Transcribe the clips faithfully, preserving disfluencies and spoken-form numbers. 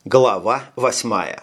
Глава восьмая.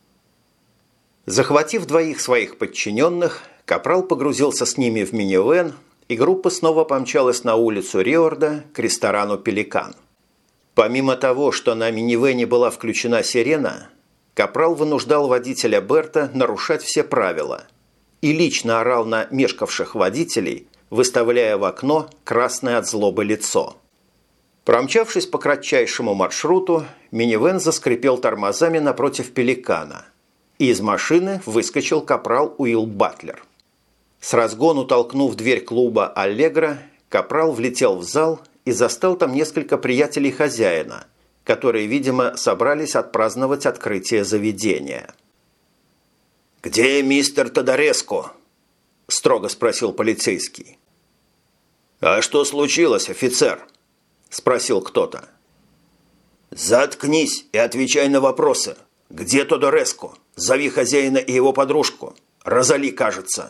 Захватив двоих своих подчиненных, Капрал погрузился с ними в минивэн, и группа снова помчалась на улицу Риорда к ресторану «Пеликан». Помимо того, что на минивэне была включена сирена, Капрал вынуждал водителя Берта нарушать все правила и лично орал на мешкавших водителей, выставляя в окно красное от злобы лицо. Промчавшись по кратчайшему маршруту, минивэн заскрипел тормозами напротив «Пеликана», и из машины выскочил капрал Уилл Батлер. С разгону толкнув дверь клуба «Аллегро», капрал влетел в зал и застал там несколько приятелей хозяина, которые, видимо, собрались отпраздновать открытие заведения. «Где мистер Тодореско?» – строго спросил полицейский. «А что случилось, офицер?» – спросил кто-то. «Заткнись и отвечай на вопросы. Где Тодореско? Зови хозяина и его подружку. Розали, кажется».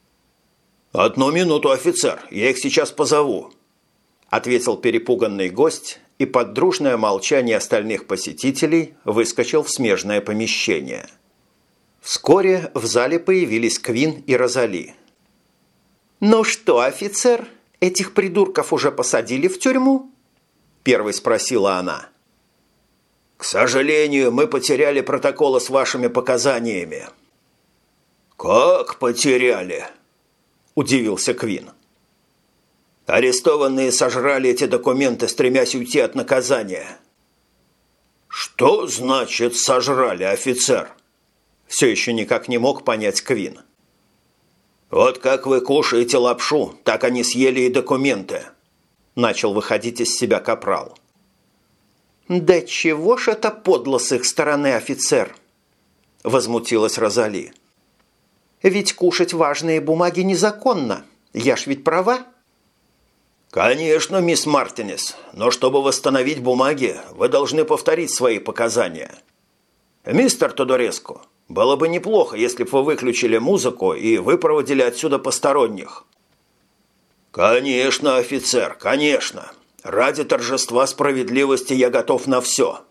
«Одну минуту, офицер, я их сейчас позову», – ответил перепуганный гость, и под дружное молчание остальных посетителей выскочил в смежное помещение. Вскоре в зале появились Квин и Розали. «Ну что, офицер, этих придурков уже посадили в тюрьму?» – первой спросила она. «К сожалению, мы потеряли протоколы с вашими показаниями». «Как потеряли?» – удивился Квин. «Арестованные сожрали эти документы, стремясь уйти от наказания». «Что значит «сожрали», офицер?» Все еще никак не мог понять Квин. «Вот как вы кушаете лапшу, так они съели и документы», – начал выходить из себя капрал. «Да чего ж это подло с их стороны, офицер?» – возмутилась Розали. «Ведь кушать важные бумаги незаконно. Я ж ведь права?» «Конечно, мисс Мартинес, но чтобы восстановить бумаги, вы должны повторить свои показания. Мистер Тодореско, было бы неплохо, если бы вы выключили музыку и выпроводили отсюда посторонних». «Конечно, офицер, конечно. Ради торжества справедливости я готов на все».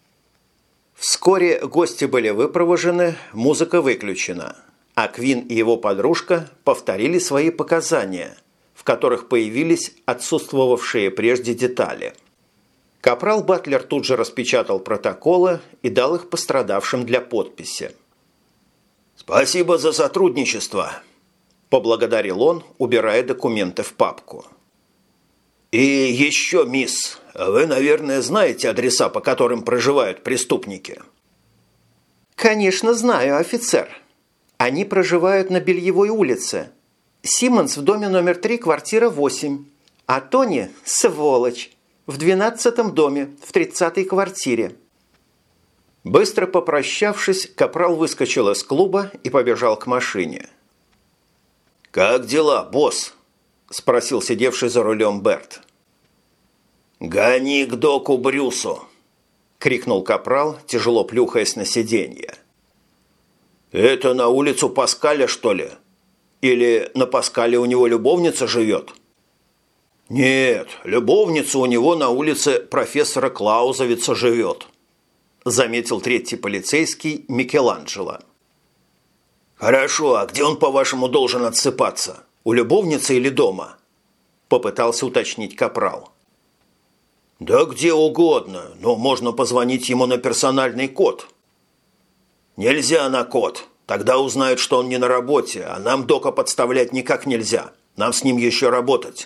Вскоре гости были выпровожены, музыка выключена, а Квин и его подружка повторили свои показания, в которых появились отсутствовавшие прежде детали. Капрал Батлер тут же распечатал протоколы и дал их пострадавшим для подписи. «Спасибо за сотрудничество», – поблагодарил он, убирая документы в папку. «И еще, мисс, вы, наверное, знаете адреса, по которым проживают преступники?» «Конечно знаю, офицер. Они проживают на Бельевой улице. Симмонс в доме номер три, квартира восемь. А Тони – сволочь, в двенадцатом доме, в тридцатой квартире». Быстро попрощавшись, капрал выскочил из клуба и побежал к машине. «Как дела, босс?» – спросил сидевший за рулем Берт. «Гони к доку Брюсу!» – крикнул капрал, тяжело плюхаясь на сиденье. «Это на улицу Паскаля, что ли? Или на Паскале у него любовница живет?» «Нет, любовница у него на улице профессора Клаузовица живет», – заметил третий полицейский Микеланджело. «Хорошо, а где он, по-вашему, должен отсыпаться? У любовницы или дома?» – попытался уточнить капрал. «Да где угодно, но можно позвонить ему на персональный код». «Нельзя на код. Тогда узнают, что он не на работе, а нам дока подставлять никак нельзя. Нам с ним еще работать».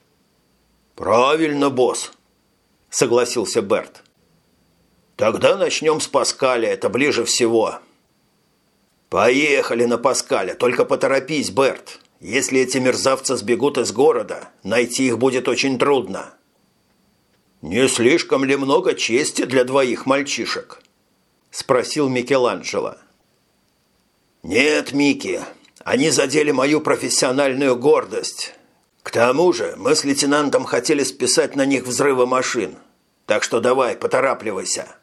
«Правильно, босс», – согласился Берт. «Тогда начнем с Паскаля, это ближе всего». «Поехали на Паскаля, только поторопись, Берт. Если эти мерзавцы сбегут из города, найти их будет очень трудно». «Не слишком ли много чести для двоих мальчишек?» – спросил Микеланджело. «Нет, Микки, они задели мою профессиональную гордость. К тому же мы с лейтенантом хотели списать на них взрывы машин. Так что давай, поторапливайся».